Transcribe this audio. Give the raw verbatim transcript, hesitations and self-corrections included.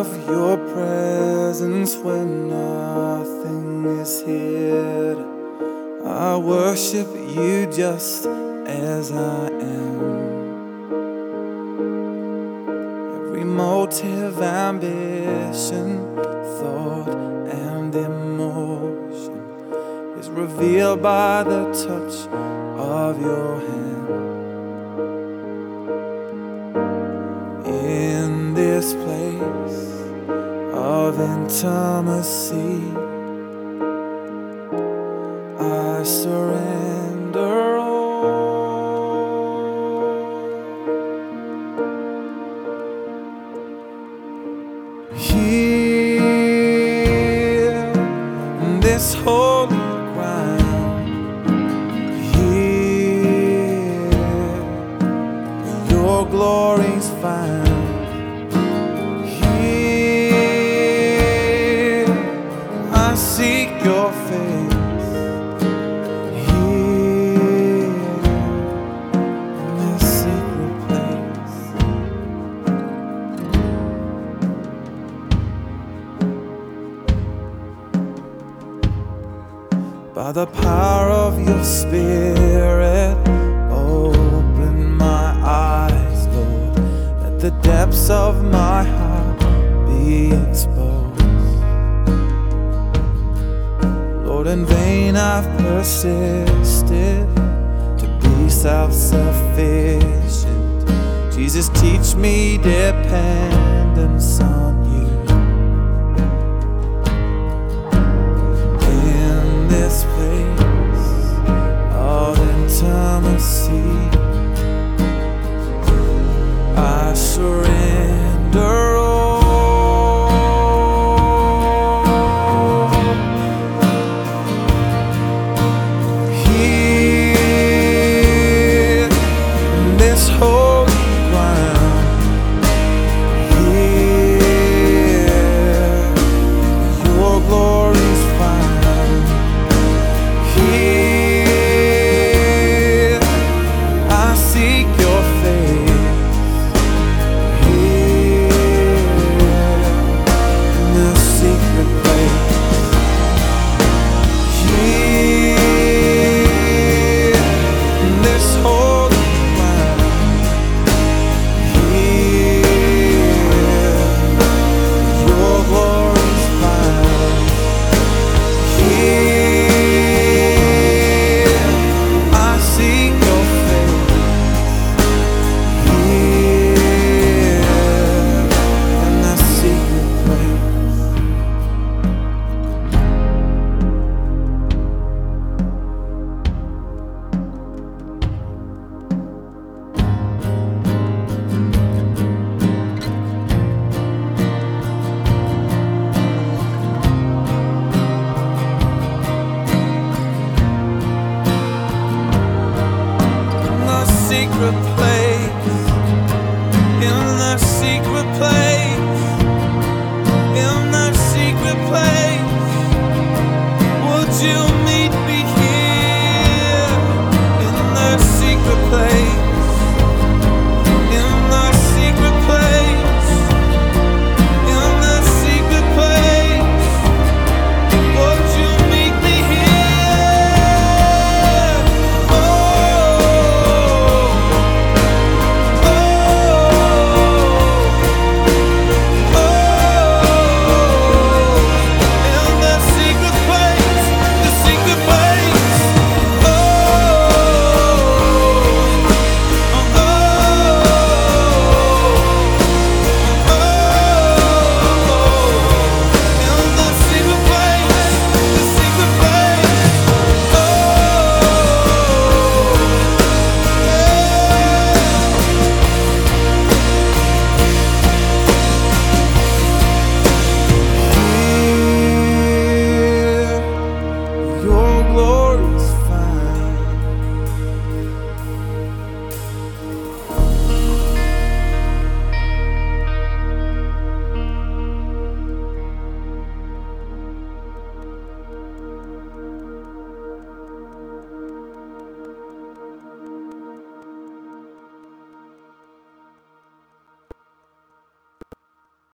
of your presence when nothing is hid. I worship you just as I am. Every motive, ambition, thought, and emotion is revealed by the touch of your hand. In this place of intimacy, I surrender all. Here in this holy ground, here your glory's found. Here I seek your face. By the power of your Spirit, open my eyes, Lord. Let the depths of my heart be exposed. Lord, in vain I've persisted to be self-sufficient. Jesus, teach me dependence.